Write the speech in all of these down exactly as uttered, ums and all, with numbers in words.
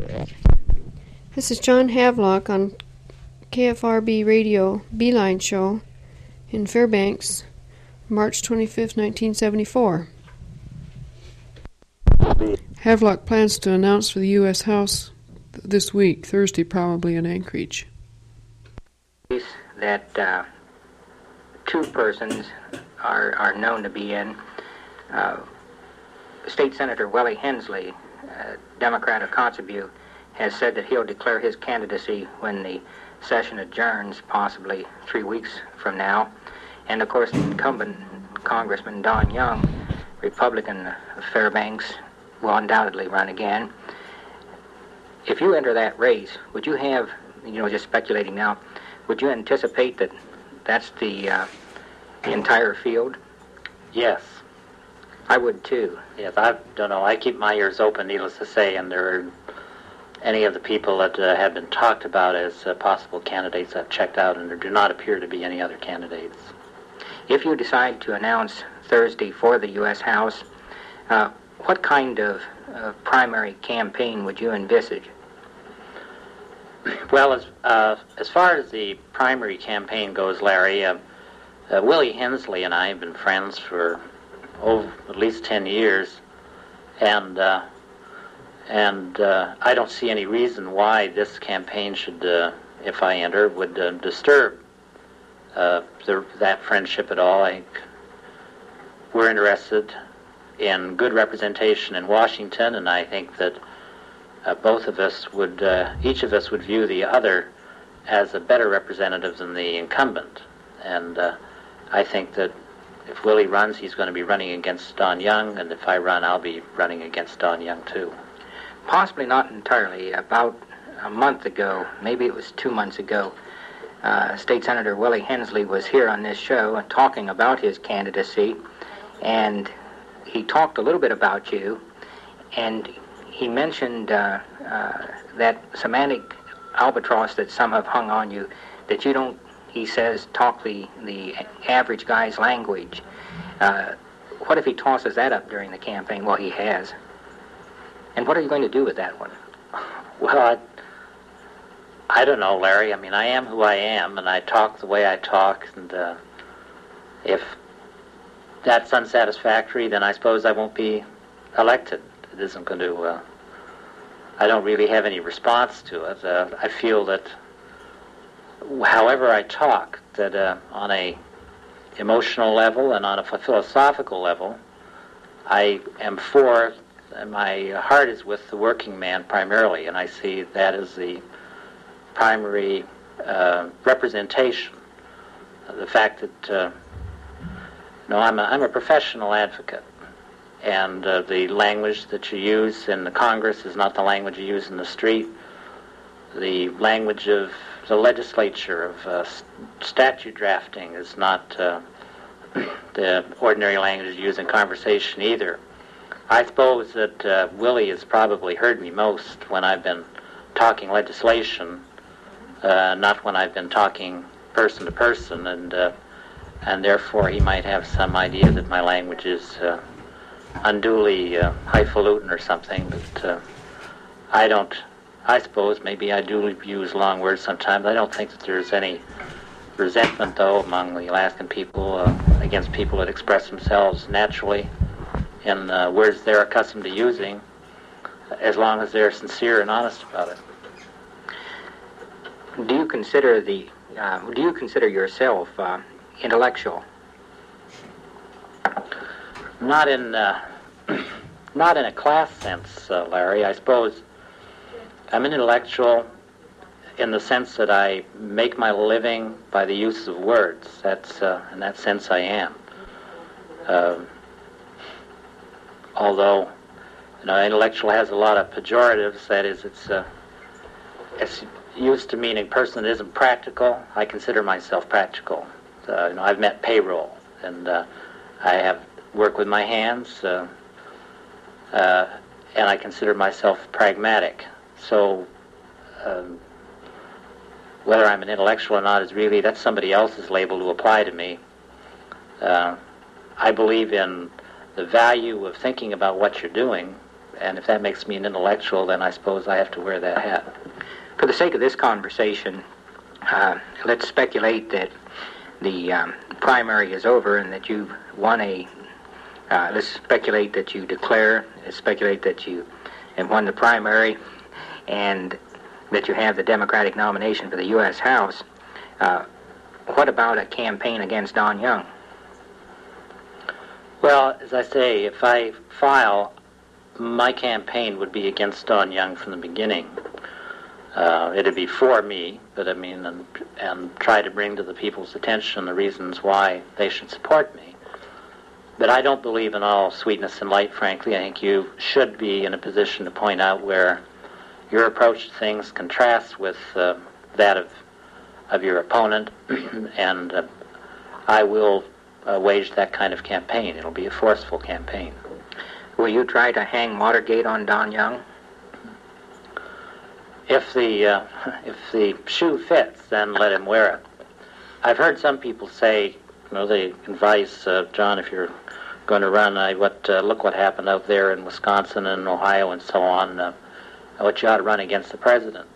This is John Havelock on K F R B Radio Beeline Show in Fairbanks, March twenty-fifth, nineteen seventy-four. Havelock plans to announce for the U S House this week, Thursday probably, in Anchorage. That uh, two persons are, are known to be in. Uh, State Senator Willie Hensley, uh, Democrat of Kotzebue, has said that he'll declare his candidacy when the session adjourns, possibly three weeks from now. And of course, the incumbent Congressman Don Young, Republican of Fairbanks, will undoubtedly run again. If you enter that race, would you have, you know, just speculating now, would you anticipate that that's the, uh, the entire field? Yes. I would too. Yes, I don't know. I keep my ears open, needless to say, and there are any of the people that uh, have been talked about as uh, possible candidates I've checked out, and there do not appear to be any other candidates. If you decide to announce Thursday for the U S House, uh, what kind of uh, primary campaign would you envisage? Well, as uh, as far as the primary campaign goes, Larry, uh, uh, Willie Hensley and I have been friends for oh, at least ten years, and uh, and uh, I don't see any reason why this campaign should, uh, if I enter, would uh, disturb uh, the, that friendship at all. I think we're interested in good representation in Washington, and I think that uh, both of us would, uh, each of us would view the other as a better representative than the incumbent. And uh, I think that if Willie runs, he's going to be running against Don Young, and if I run, I'll be running against Don Young too. Possibly not entirely. About a month ago, maybe it was two months ago, uh, State Senator Willie Hensley was here on this show and talking about his candidacy, and he talked a little bit about you, and he mentioned uh, uh, that semantic albatross that some have hung on you, that you don't, he says, talk the, the average guy's language. Uh, what if he tosses that up during the campaign? Well, he has. And what are you going to do with that one? Well, I, I don't know, Larry. I mean, I am who I am, and I talk the way I talk, and uh, if that's unsatisfactory, then I suppose I won't be elected. It isn't going to, uh, I don't really have any response to it. Uh, I feel that however I talk, that uh, on a emotional level and on a philosophical level, I am for, and my heart is with the working man primarily, and I see that as the primary uh, representation. The fact that, uh, no, I'm a, I'm a professional advocate, and uh, the language that you use in the Congress is not the language you use in the street. The language of the legislature, of uh, statute drafting, is not uh, the ordinary language you use in conversation either. I suppose that uh, Willie has probably heard me most when I've been talking legislation, uh, not when I've been talking person to person, and uh, and therefore he might have some idea that my language is uh, unduly uh, highfalutin or something, but uh, I don't, I suppose maybe I do use long words sometimes. I don't think that there's any resentment, though, among the Alaskan people uh, against people that express themselves naturally in uh, words they're accustomed to using, as long as they're sincere and honest about it. Do you consider the, uh, do you consider yourself uh, intellectual? Not in, uh, not in a class sense, uh, Larry. I suppose I'm an intellectual in the sense that I make my living by the use of words. That's, uh, in that sense, I am. Uh, although, you know, intellectual has a lot of pejoratives. That is, it's uh, it's used to mean a person that isn't practical. I consider myself practical. Uh, you know, I've met payroll, and uh, I have worked with my hands, uh, uh, and I consider myself pragmatic. So, um, whether I'm an intellectual or not is really, that's somebody else's label to apply to me. Uh, I believe in the value of thinking about what you're doing and if that makes me an intellectual, then I suppose I have to wear that hat. For the sake of this conversation, uh, let's speculate that the um, primary is over and that you've won a, uh, let's speculate that you declare, let's speculate that you have won the primary and that you have the Democratic nomination for the U S House. Uh, what about a campaign against Don Young? Well, as I say, if I file, my campaign would be against Don Young from the beginning. Uh, it'd be for me, but I mean, and, and try to bring to the people's attention the reasons why they should support me. But I don't believe in all sweetness and light, frankly. I think you should be in a position to point out where your approach to things contrasts with uh, that of of your opponent, and uh, I will uh, wage that kind of campaign. It'll be a forceful campaign. Will you try to hang Watergate on Don Young? If the uh, if the shoe fits, then let him wear it. I've heard some people say, you know, they advise uh, John, if you're going to run, I what uh, look what happened out there in Wisconsin and Ohio and so on. Uh, what you ought to run against the president.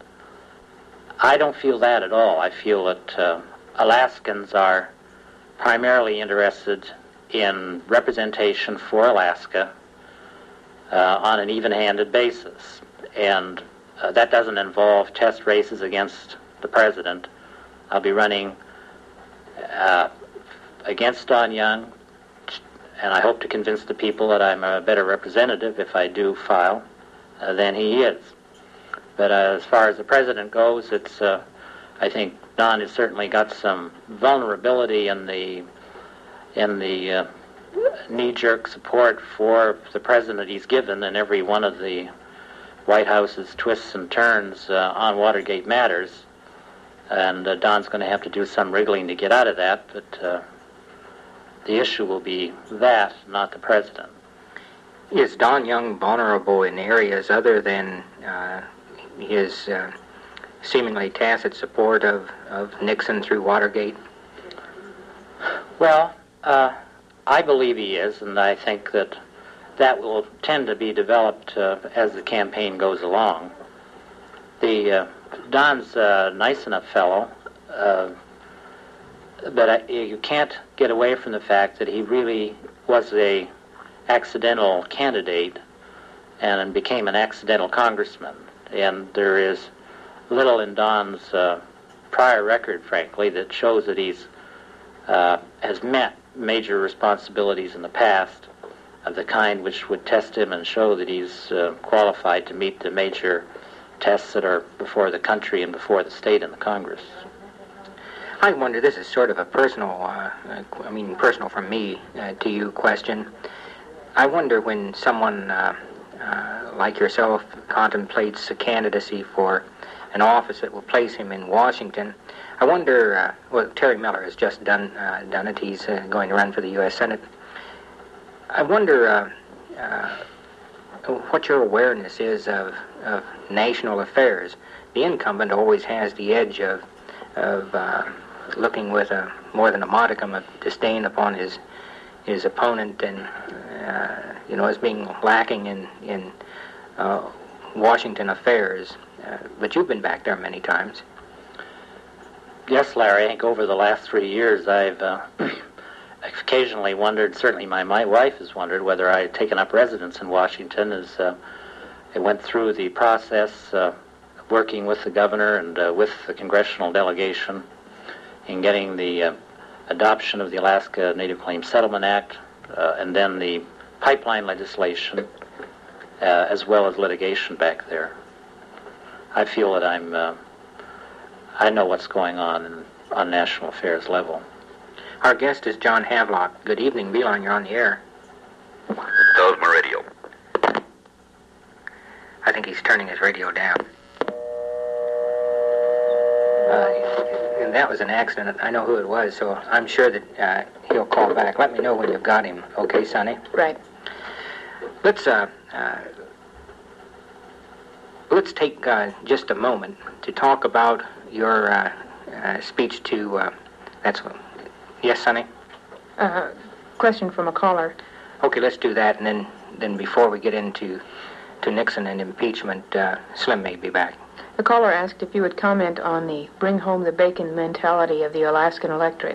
I don't feel that at all. I feel that uh, Alaskans are primarily interested in representation for Alaska uh, on an even-handed basis, and uh, that doesn't involve test races against the president. I'll be running uh, against Don Young, and I hope to convince the people that I'm a better representative if I do file uh, than he is. But uh, as far as the president goes, it's uh, I think Don has certainly got some vulnerability in the in the uh, knee-jerk support for the president he's given in every one of the White House's twists and turns uh, on Watergate matters, and uh, Don's going to have to do some wriggling to get out of that. But uh, the issue will be that, not the president. Is Don Young vulnerable in areas other than uh, his uh, seemingly tacit support of, of Nixon through Watergate? Well, uh, I believe he is, and I think that that will tend to be developed uh, as the campaign goes along. The uh, Don's a nice enough fellow, uh, but I, you can't get away from the fact that he really was a accidental candidate and became an accidental congressman. And there is little in Don's uh, prior record, frankly, that shows that he's uh, has met major responsibilities in the past of the kind which would test him and show that he's uh, qualified to meet the major tests that are before the country and before the state and the Congress. I wonder, this is sort of a personal, uh, I mean, personal from me uh, to you question. I wonder when someone uh, uh, like yourself contemplates a candidacy for an office that will place him in Washington, I wonder, uh, well, Terry Miller has just done uh, done it. He's uh, going to run for the U S Senate. I wonder uh, uh, what your awareness is of, of national affairs. The incumbent always has the edge of, of uh, looking with a more than a modicum of disdain upon his his opponent, and uh, you know, as being lacking in in uh, Washington affairs. Uh, but you've been back there many times. Yes, Larry. I think over the last three years, I've uh, occasionally wondered. Certainly, my my wife has wondered whether I had taken up residence in Washington. As uh, I went through the process, uh, working with the governor and uh, with the congressional delegation in getting the uh, adoption of the Alaska Native Claims Settlement Act, uh, and then the pipeline legislation, uh, as well as litigation back there. I feel that I'm, uh, I know what's going on in, on national affairs level. Our guest is John Havelock. Good evening, Beeline, you're on the air. How's my radio? I think he's turning his radio down. Uh, and that was an accident. I know who it was, so I'm sure that uh, he'll call back. Let me know when you've got him. Okay, Sonny? Right. Let's uh, uh, let's take uh, just a moment to talk about your uh, uh, speech to. Uh, that's yes, Sonny. Uh, question from a caller. Okay, let's do that, and then then before we get into to Nixon and impeachment, uh, Slim may be back. The caller asked if you would comment on the bring home the bacon mentality of the Alaskan electorate.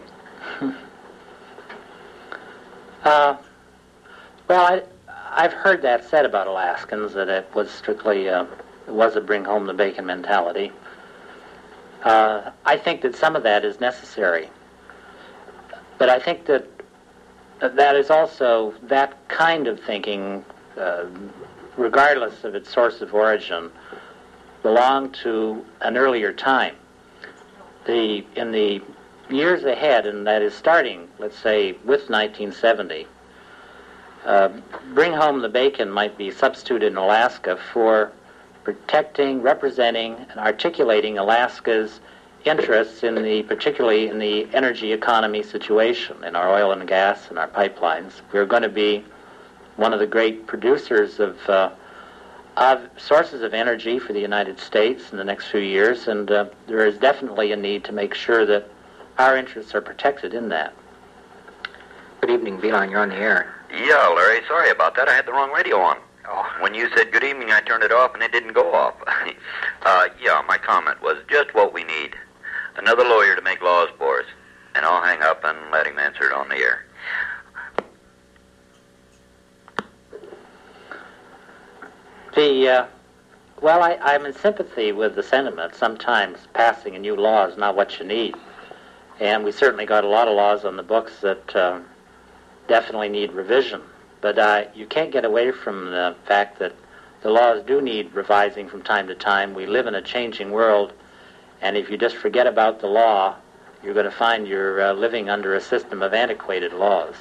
uh, well, I, I've heard that said about Alaskans, that it was strictly, uh, it was a bring home the bacon mentality. Uh, I think that some of that is necessary. But I think that that is also, that kind of thinking, uh, regardless of its source of origin, belonged to an earlier time. The in the years ahead, and that is starting, let's say, with nineteen seventy, uh, bring home the bacon might be substituted in Alaska for protecting, representing, and articulating Alaska's interests in the, particularly in the energy economy situation, in our oil and gas and our pipelines. We're going to be one of the great producers of uh, of sources of energy for the United States in the next few years, and uh, there is definitely a need to make sure that our interests are protected in that. Good evening, Beeline. You're on the air. Yeah, Larry, sorry about that. I had the wrong radio on. Oh. When you said good evening, I turned it off, and it didn't go off. uh, yeah, my comment was just what we need. Another lawyer to make laws for us. And I'll hang up and let him answer it on the air. The, uh, well, I, I'm in sympathy with the sentiment. Sometimes passing a new law is not what you need. And we certainly got a lot of laws on the books that uh, definitely need revision. But uh, you can't get away from the fact that the laws do need revising from time to time. We live in a changing world, and if you just forget about the law, you're going to find you're uh, living under a system of antiquated laws.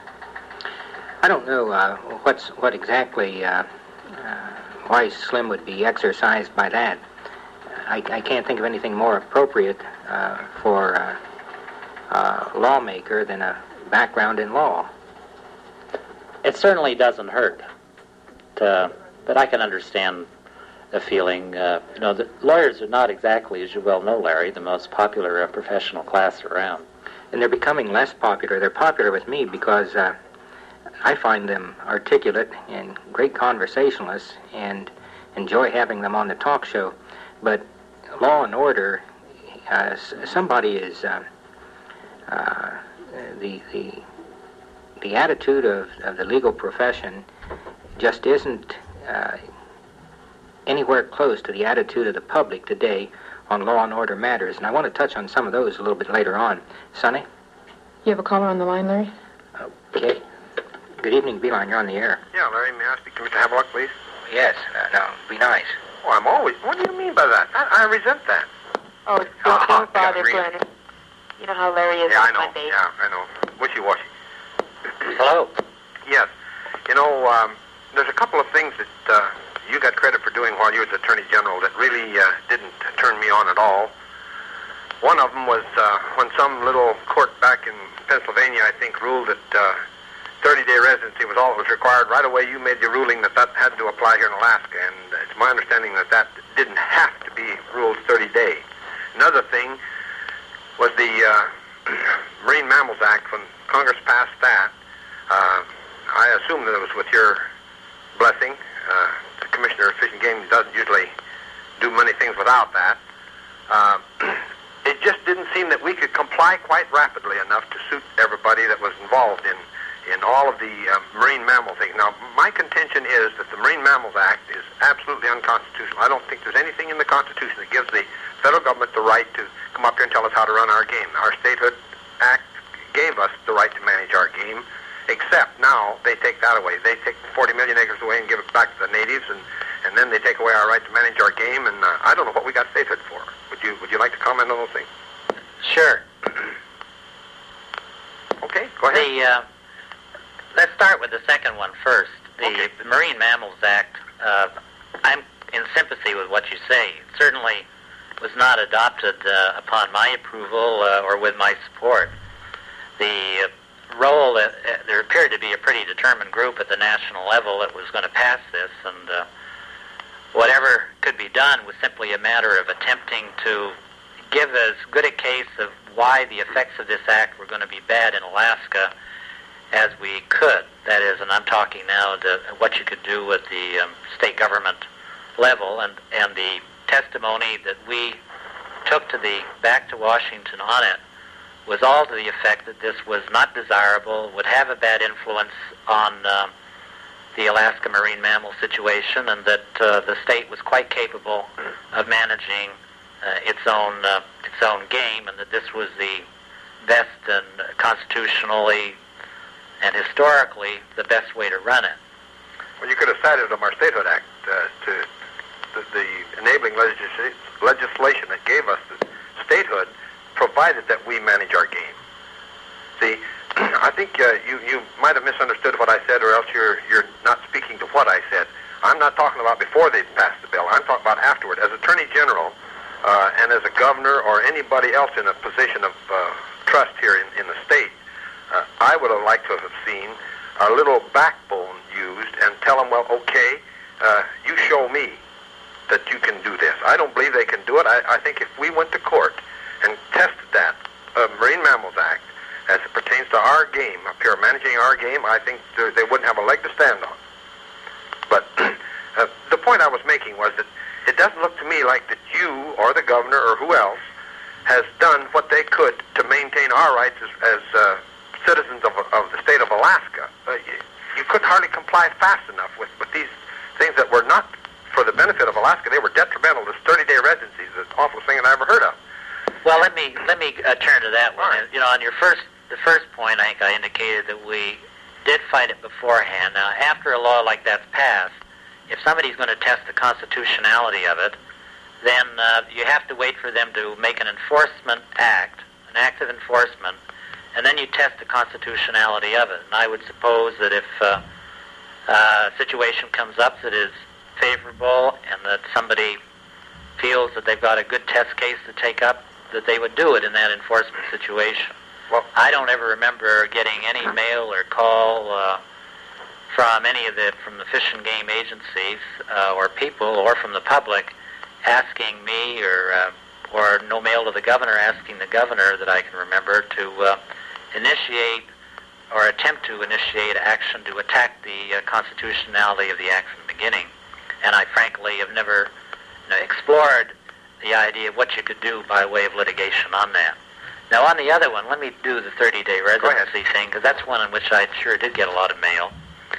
I don't know uh, what's what exactly uh, uh, why Slim would be exercised by that. I, I can't think of anything more appropriate uh, for a uh, uh, lawmaker than a background in law. It certainly doesn't hurt, to, but I can understand the feeling. Uh, you know, the lawyers are not exactly, as you well know, Larry, the most popular uh, professional class around. And they're becoming less popular. They're popular with me because uh, I find them articulate and great conversationalists and enjoy having them on the talk show. But law and order, uh, somebody is uh, uh, the the the attitude of, of the legal profession just isn't uh, anywhere close to the attitude of the public today on law and order matters. And I want to touch on some of those a little bit later on. Sonny? You have a caller on the line, Larry? Okay. Good evening, Beeline. You're on the air. Yeah, Larry, may I speak to Mister Havelock, please? Yes. Uh, no, be nice. Oh, I'm always... What do you mean by that? I, I resent that. Oh, don't, Oh, don't bother, yeah, really. Glenn. You know how Larry is Yeah, I on know. Monday. Yeah, I know. Wishy-washy. Hello. Yes. You know, um, there's a couple of things that uh, you got credit for doing while you was Attorney General that really uh, didn't turn me on at all. One of them was uh, when some little court back in Pennsylvania, I think, ruled that uh, thirty-day residency was all that was required. Right away, you made the ruling that that had to apply here in Alaska, and it's my understanding that that didn't have to be ruled thirty-day. Another thing was the uh, Marine Mammals Act. When Congress passed that, uh, I assume that it was with your blessing. Uh, the Commissioner of Fish and Game doesn't usually do many things without that. Uh, it just didn't seem that we could comply quite rapidly enough to suit everybody that was involved in, in all of the uh, marine mammal things. Now, my contention is that the Marine Mammals Act is absolutely unconstitutional. I don't think there's anything in the Constitution that gives the federal government the right to come up here and tell us how to run our game. Our Statehood Act gave us the right to manage our game, except now they take that away. They take forty million acres away and give it back to the natives, and, and then they take away our right to manage our game, and uh, I don't know what we got statehood for. Would you would you like to comment on those things? Sure. Okay, go ahead. The, uh, let's start with the second one first. The, Okay. the Marine Mammals Act, uh, I'm in sympathy with what you say. It certainly was not adopted uh, upon my approval uh, or with my support. The uh, role, uh, there appeared to be a pretty determined group at the national level that was going to pass this, and uh, whatever could be done was simply a matter of attempting to give as good a case of why the effects of this act were going to be bad in Alaska as we could. That is, and I'm talking now to what you could do at the um, state government level, and, and the testimony that we took to the back to Washington on it was all to the effect that this was not desirable, would have a bad influence on um, the Alaska marine mammal situation, and that uh, the state was quite capable of managing uh, its own uh, its own game, and that this was the best and constitutionally and historically the best way to run it. Well, you could have cited them our Statehood Act uh, to the, the enabling legisl- legislation that gave us the statehood, provided that we manage our game. See, I think uh, you you might have misunderstood what I said, or else you're you're not speaking to what I said. I'm not talking about before they passed the bill. I'm talking about afterward. As Attorney General uh, and as a governor or anybody else in a position of uh, trust here in, in the state, uh, I would have liked to have seen a little backbone used and tell them, well, okay, uh, you show me that you can do this. I don't believe they can do it. I, I think if we went to court and tested that uh, Marine Mammals Act as it pertains to our game up here, managing our game, I think they wouldn't have a leg to stand on. But uh, the point I was making was that it doesn't look to me like that you or the governor or who else has done what they could to maintain our rights as, as uh, citizens of, of the state of Alaska. Uh, you, you couldn't hardly comply fast enough with, with these things that were not for the benefit of Alaska. They were detrimental to thirty-day residency, the awfulest thing that I ever heard of. Well, let me let me uh, turn to that one. Right. You know, on your first the first point, I think I indicated that we did fight it beforehand. Now, after a law like that's passed, if somebody's going to test the constitutionality of it, then uh, you have to wait for them to make an enforcement act, an act of enforcement, and then you test the constitutionality of it. And I would suppose that if uh, uh, a situation comes up that is favorable and that somebody feels that they've got a good test case to take up, that they would do it in that enforcement situation. Well, I don't ever remember getting any mail or call uh, from any of the from the Fish and Game agencies uh, or people or from the public asking me, or uh, or no mail to the governor asking the governor that I can remember to uh, initiate or attempt to initiate action to attack the uh, constitutionality of the act from the beginning. And I frankly have never you know, explored the idea of what you could do by way of litigation on that. Now, on the other one, let me do the thirty-day residency thing, because that's one in which I sure did get a lot of mail.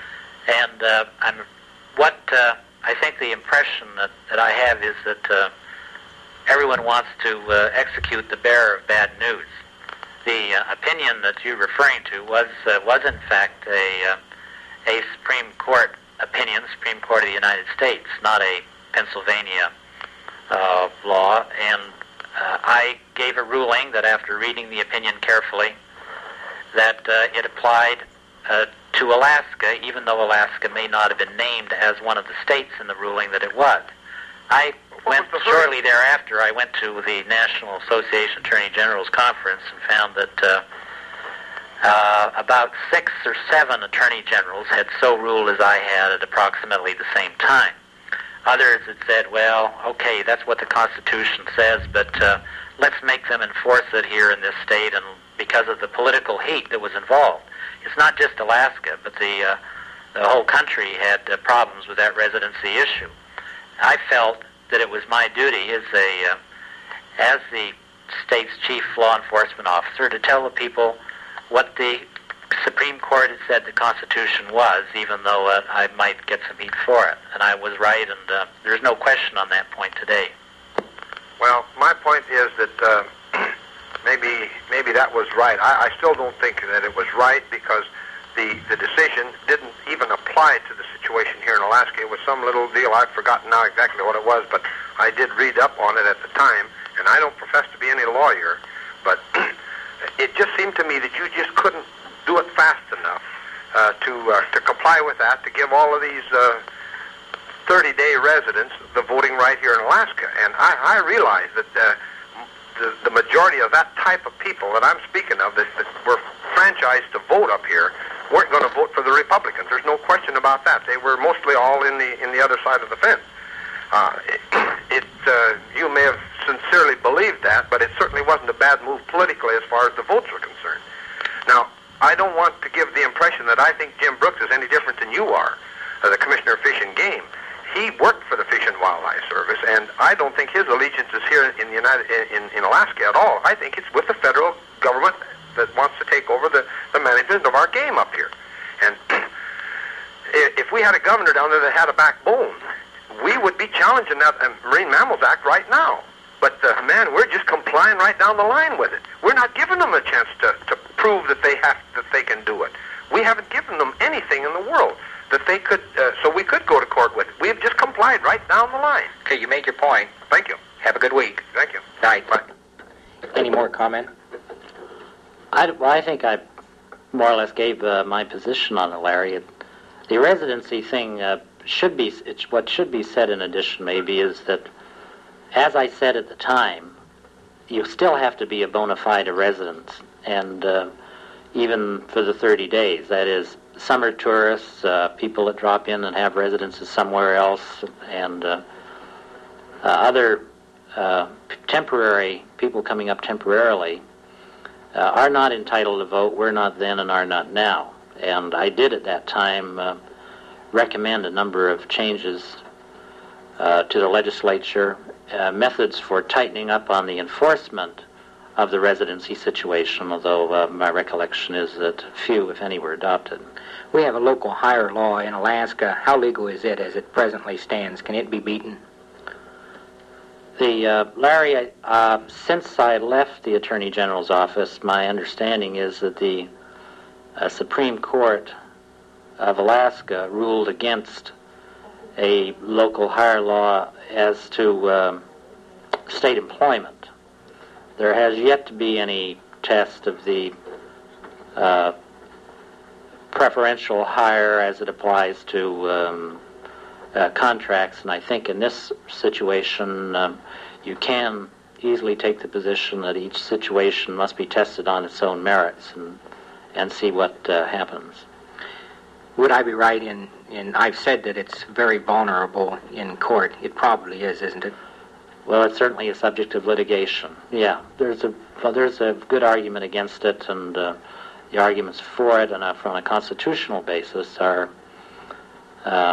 And uh, I'm, what uh, I think the impression that, that I have is that uh, everyone wants to uh, execute the bearer of bad news. The uh, opinion that you're referring to was uh, was in fact a uh, a Supreme Court opinion, Supreme Court of the United States, not a Pennsylvania uh, law, and uh, I gave a ruling that after reading the opinion carefully, that uh, it applied uh, to Alaska, even though Alaska may not have been named as one of the states in the ruling that it was. I went shortly thereafter, I went to the National Association of Attorney Generals Conference and found that uh, uh, about six or seven attorney generals had so ruled as I had at approximately the same time. Others had said, well, okay, that's what the Constitution says, but uh, let's make them enforce it here in this state, and because of the political heat that was involved. It's not just Alaska, but the uh, the whole country had uh, problems with that residency issue. I felt that it was my duty as a uh, as the state's chief law enforcement officer to tell the people what the Supreme Court had said the Constitution was, even though uh, I might get some heat for it. And I was right, and uh, there's no question on that point today. Well, my point is that uh, maybe maybe that was right. I, I still don't think that it was right, because the, the decision didn't even apply to the situation here in Alaska. It was some little deal. I've forgotten now exactly what it was, but I did read up on it at the time, and I don't profess to be any lawyer, but it just seemed to me that you just couldn't do it fast enough uh, to uh, to comply with that, to give all of these uh, thirty-day residents the voting right here in Alaska. And I, I realize that uh, the, the majority of that type of people that I'm speaking of that, that were franchised to vote up here weren't going to vote for the Republicans. There's no question about that. They were mostly all in the in the other side of the fence. Uh, it, it uh, you may have sincerely believed that, but it certainly wasn't a bad move politically as far as the votes were concerned. Now, I don't want to give the impression that I think Jim Brooks is any different than you are, uh, the Commissioner of Fish and Game. He worked for the Fish and Wildlife Service, and I don't think his allegiance is here in the United in, in Alaska at all. I think it's with the federal government that wants to take over the, the management of our game up here. And if we had a governor down there that had a backbone, we would be challenging that uh, Marine Mammals Act right now. But, uh, man, we're just complying right down the line with it. We're not giving them a chance to, to prove that they have that they can do it. We haven't given them anything in the world that they could, uh, so we could go to court with it. We have just complied right down the line. Okay, you made your point. Thank you. Have a good week. Thank you. Night. Bye. Any more comment? I, well, I think I more or less gave uh, my position on it, Larry. It, the residency thing uh, should be, it's, what should be said in addition maybe is that, as I said at the time, you still have to be a bona fide resident, and uh, even for the thirty days, that is, summer tourists, uh, people that drop in and have residences somewhere else, and uh, uh, other uh, temporary people coming up temporarily uh, are not entitled to vote. We're not then and are not now. And I did at that time uh, recommend a number of changes uh, to the legislature, uh, methods for tightening up on the enforcement of the residency situation, although uh, my recollection is that few, if any, were adopted. We have a local hire law in Alaska. How legal is it as it presently stands? Can it be beaten? The uh, Larry, uh, since I left the Attorney General's office, my understanding is that the uh, Supreme Court of Alaska ruled against a local hire law as to uh, state employment. There has yet to be any test of the uh, preferential hire as it applies to um, uh, contracts, and I think in this situation um, you can easily take the position that each situation must be tested on its own merits and and see what uh, happens. Would I be right in, in, I've said that it's very vulnerable in court. It probably is, isn't it? Well, it's certainly a subject of litigation. Yeah, there's a well, there's a good argument against it, and uh, the arguments for it, and uh, from a constitutional basis, are uh,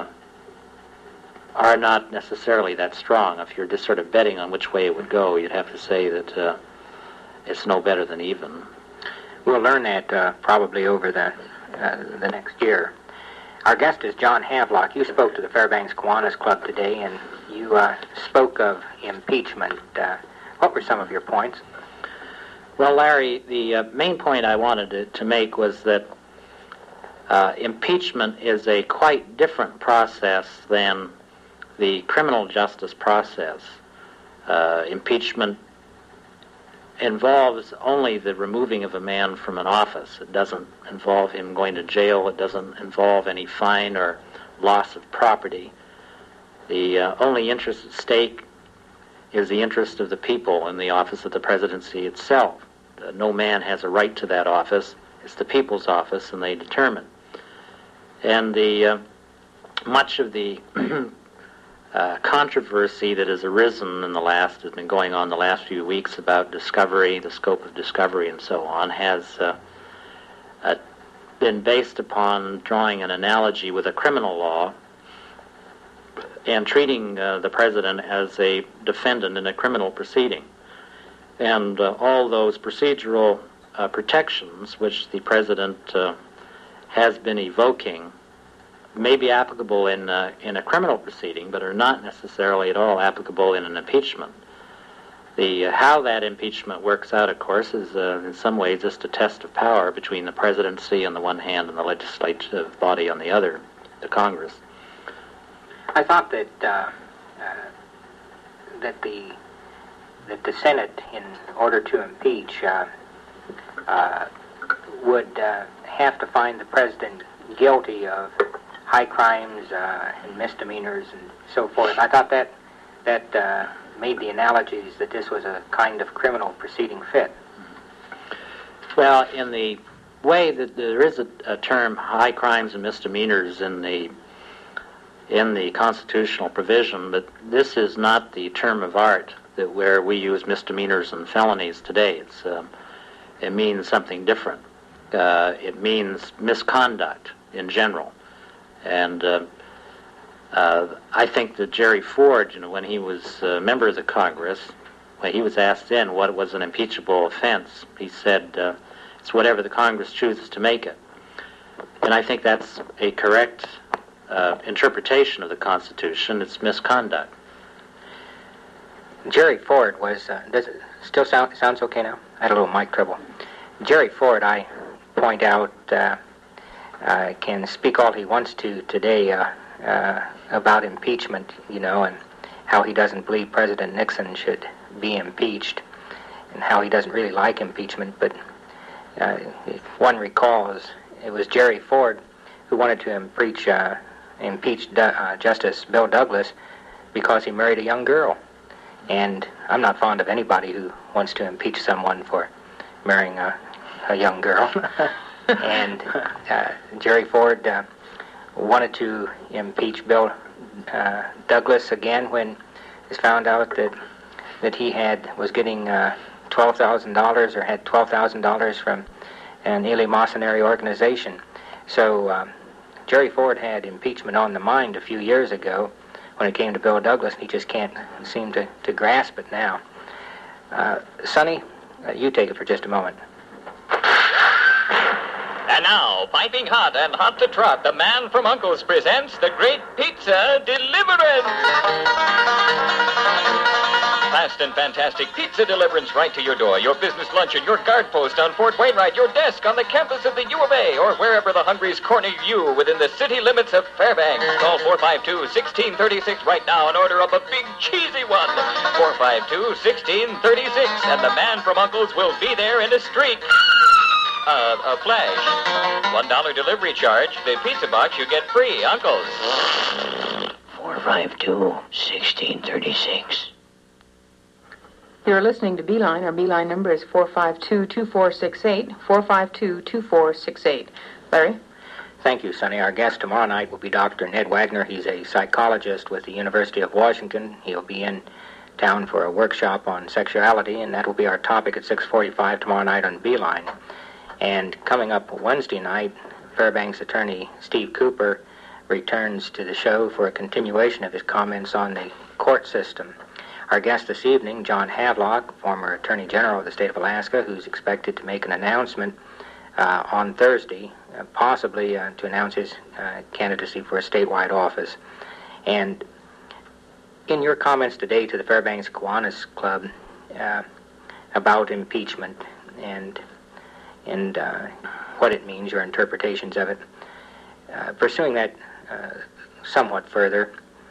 are not necessarily that strong. If you're just sort of betting on which way it would go, you'd have to say that uh, it's no better than even. We'll learn that uh, probably over the uh, the next year. Our guest is John Havelock. You spoke to the Fairbanks Kiwanis Club today, and you uh, spoke of impeachment. Uh, what were some of your points? Well, Larry, the uh, main point I wanted to, to make was that uh, impeachment is a quite different process than the criminal justice process. Uh, impeachment involves only the removing of a man from an office. It doesn't involve him going to jail. It doesn't involve any fine or loss of property. The uh, only interest at stake is the interest of the people in the office of the presidency itself. Uh, no man has a right to that office. It's the people's office, and they determine. And the uh, much of the uh, controversy that has arisen in the last, has been going on the last few weeks about discovery, the scope of discovery, and so on, has uh, uh, been based upon drawing an analogy with a criminal law and treating uh, the president as a defendant in a criminal proceeding. And uh, all those procedural uh, protections which the president uh, has been evoking may be applicable in, uh, in a criminal proceeding, but are not necessarily at all applicable in an impeachment. The uh, how that impeachment works out, of course, is uh, in some ways just a test of power between the presidency on the one hand and the legislative body on the other, the Congress. I thought that uh, uh, that the that the Senate, in order to impeach, uh, uh, would uh, have to find the president guilty of high crimes uh, and misdemeanors and so forth. I thought that that uh, made the analogies that this was a kind of criminal proceeding fit. Well, in the way that there is a, a term, high crimes and misdemeanors, in the in the constitutional provision, but this is not the term of art that where we use misdemeanors and felonies today. It's uh, it means something different. uh, it means misconduct in general. And uh, uh, I think that Jerry Ford, you know, when he was a member of the Congress, when he was asked then what was an impeachable offense, he said, uh, it's whatever the Congress chooses to make it. And I think that's a correct uh, interpretation of the Constitution. It's misconduct. Jerry Ford was, uh, does it still sound, sounds okay now? I had a little mic trouble. Jerry Ford, I point out, uh, uh, can speak all he wants to today uh, uh, about impeachment, you know, and how he doesn't believe President Nixon should be impeached, and how he doesn't really like impeachment. But uh, if one recalls, it was Jerry Ford who wanted to impeach, uh, impeach D- uh, Justice Bill Douglas because he married a young girl. And I'm not fond of anybody who wants to impeach someone for marrying a, a young girl. And uh, Jerry Ford uh, wanted to impeach Bill uh, Douglas again when it was found out that that he had was getting uh, twelve thousand dollars or had twelve thousand dollars from an eleemosynary organization. So uh, Jerry Ford had impeachment on the mind a few years ago when it came to Bill Douglas, and he just can't seem to, to grasp it now. Uh, Sonny, uh, you take it for just a moment. And now, piping hot and hot to trot, the man from Uncle's presents the Great Pizza Deliverance. Fast and fantastic pizza deliverance right to your door, your business luncheon, your guard post on Fort Wainwright, your desk on the campus of the U of A, or wherever the Hungries corner you within the city limits of Fairbanks. Call four five two, one six three six right now and order up a big cheesy one. four five two, one six three six, and the man from Uncle's will be there in a streak. Uh, a flash. One dollar delivery charge. The pizza box you get free. Uncle's. four five two, one six three six. You're listening to Beeline. Our Beeline number is four five two, two four six eight, four five two, two four six eight. Larry? Thank you, Sonny. Our guest tomorrow night will be Doctor Ned Wagner. He's a psychologist with the University of Washington. He'll be in town for a workshop on sexuality, and that will be our topic at six forty-five tomorrow night on Beeline. And coming up Wednesday night, Fairbanks attorney Steve Cooper returns to the show for a continuation of his comments on the court system. Our guest this evening, John Havelock, former Attorney General of the state of Alaska, who's expected to make an announcement uh, on Thursday, uh, possibly uh, to announce his uh, candidacy for a statewide office. And in your comments today to the Fairbanks Kiwanis Club uh, about impeachment and and uh, what it means, your interpretations of it, uh, pursuing that uh, somewhat further,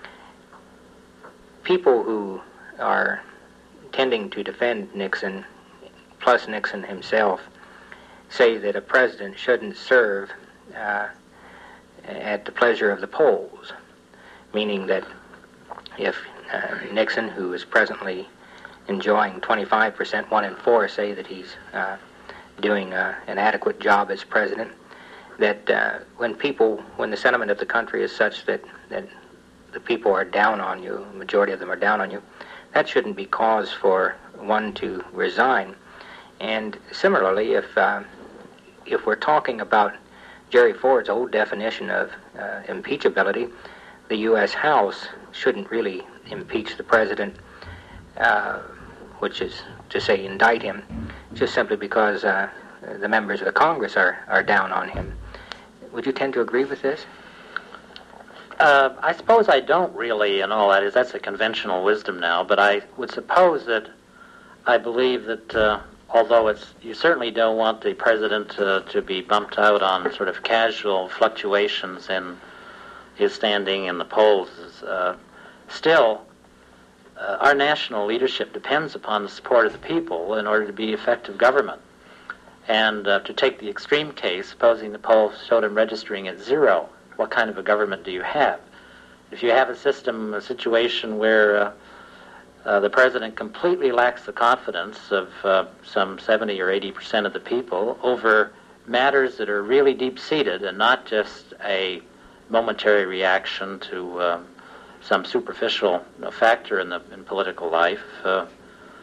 people who are tending to defend Nixon, plus Nixon himself, say that a president shouldn't serve uh, at the pleasure of the polls, meaning that if uh, Nixon, who is presently enjoying twenty-five percent, one in four say that he's uh, doing uh, an adequate job as president, that uh, when people, when the sentiment of the country is such that, that the people are down on you, the majority of them are down on you, that shouldn't be cause for one to resign. And similarly, if uh, if we're talking about Jerry Ford's old definition of uh, impeachability, the U S House shouldn't really impeach the president, uh, which is to say indict him, just simply because uh, the members of the Congress are, are down on him. Would you tend to agree with this? Uh, I suppose I don't really, and all that is, that's a conventional wisdom now, but I would suppose that I believe that uh, although it's, you certainly don't want the president uh, to be bumped out on sort of casual fluctuations in his standing in the polls, uh, still, uh, our national leadership depends upon the support of the people in order to be effective government. And uh, to take the extreme case, supposing the polls showed him registering at zero, what kind of a government do you have? If you have a system, a situation where uh, uh, the president completely lacks the confidence of uh, some seventy or eighty percent of the people over matters that are really deep-seated and not just a momentary reaction to um, some superficial you know, factor in the in political life, uh,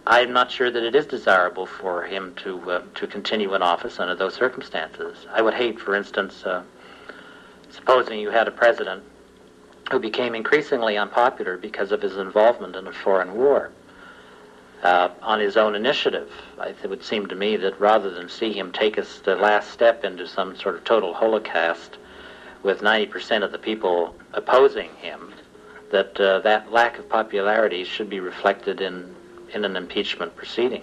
I'm not sure that it is desirable for him to uh, to continue in office under those circumstances. I would hate, for instance, uh, supposing you had a president who became increasingly unpopular because of his involvement in a foreign war uh, on his own initiative. I, it would seem to me that rather than see him take us the last step into some sort of total holocaust with ninety percent of the people opposing him, that uh, that lack of popularity should be reflected in, in an impeachment proceeding.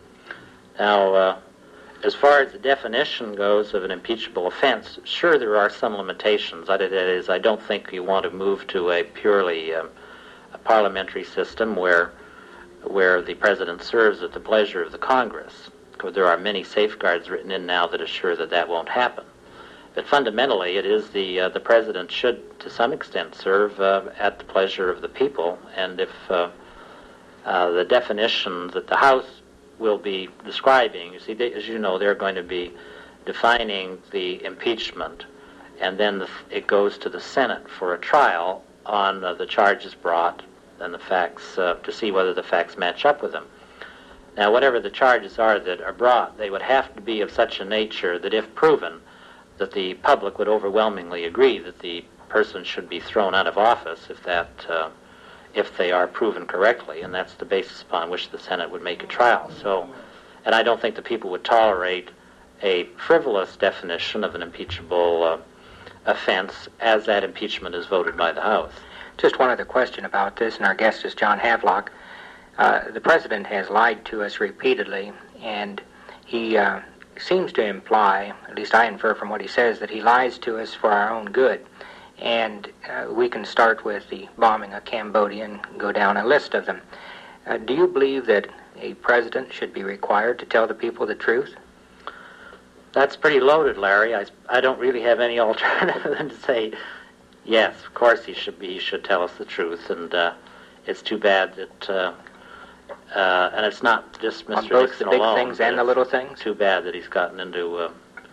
Now, uh, as far as the definition goes of an impeachable offense, sure, there are some limitations. That is, I don't think you want to move to a purely um, a parliamentary system where where the president serves at the pleasure of the Congress, because there are many safeguards written in now that assure that that won't happen. But fundamentally, it is the uh, the president should, to some extent, serve uh, at the pleasure of the people. And if uh, uh, the definition that the House will be describing, you see, they, as you know, they're going to be defining the impeachment, and then the, it goes to the Senate for a trial on uh, the charges brought and the facts uh, to see whether the facts match up with them. Now, whatever the charges are that are brought, they would have to be of such a nature that, if proven, that the public would overwhelmingly agree that the person should be thrown out of office if that, uh, if they are proven correctly, and that's the basis upon which the Senate would make a trial. So, and I don't think the people would tolerate a frivolous definition of an impeachable uh, offense as that impeachment is voted by the House. Just one other question about this, and our guest is John Havelock. Uh, the president has lied to us repeatedly, and he uh, seems to imply, at least I infer from what he says, that he lies to us for our own good. And uh, we can start with the bombing of Cambodia and go down a list of them. Uh, do you believe that a president should be required to tell the people the truth? That's pretty loaded, Larry. I, I don't really have any alternative than to say, yes, of course he should be. He should tell us the truth, and uh, it's too bad that, uh, uh, and it's not just Mister On both Nixon the big alone, things and the little things? Too bad that he's gotten into uh,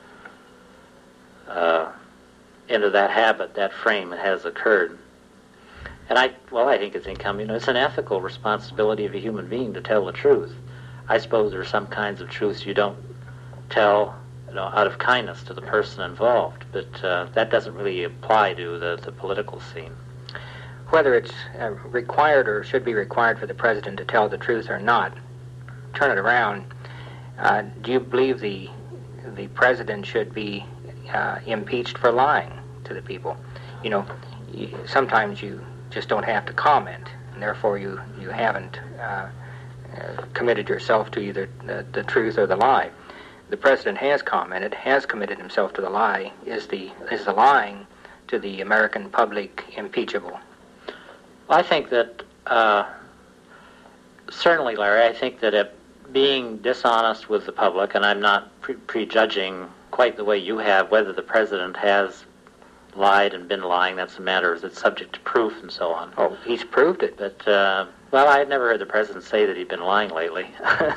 uh, into that habit, that frame. It has occurred. And I, well, I think it's incumbent, you know, it's an ethical responsibility of a human being to tell the truth. I suppose there are some kinds of truths you don't tell, you know, out of kindness to the person involved, but uh, that doesn't really apply to the, the political scene. Whether it's uh, required or should be required for the president to tell the truth or not, turn it around. Uh, do you believe the the president should be uh, impeached for lying to the people? You know, you, sometimes you just don't have to comment, and therefore you, you haven't uh, uh, committed yourself to either the, the truth or the lie. The president has commented, has committed himself to the lie. Is the is the lying to the American public impeachable? I think that, uh, certainly, Larry, I think that it, being dishonest with the public, and I'm not pre- prejudging quite the way you have whether the president has lied and been lying. That's a matter that's subject to proof and so on. Oh, he's proved it. But, uh, well, I had never heard the president say that he'd been lying lately.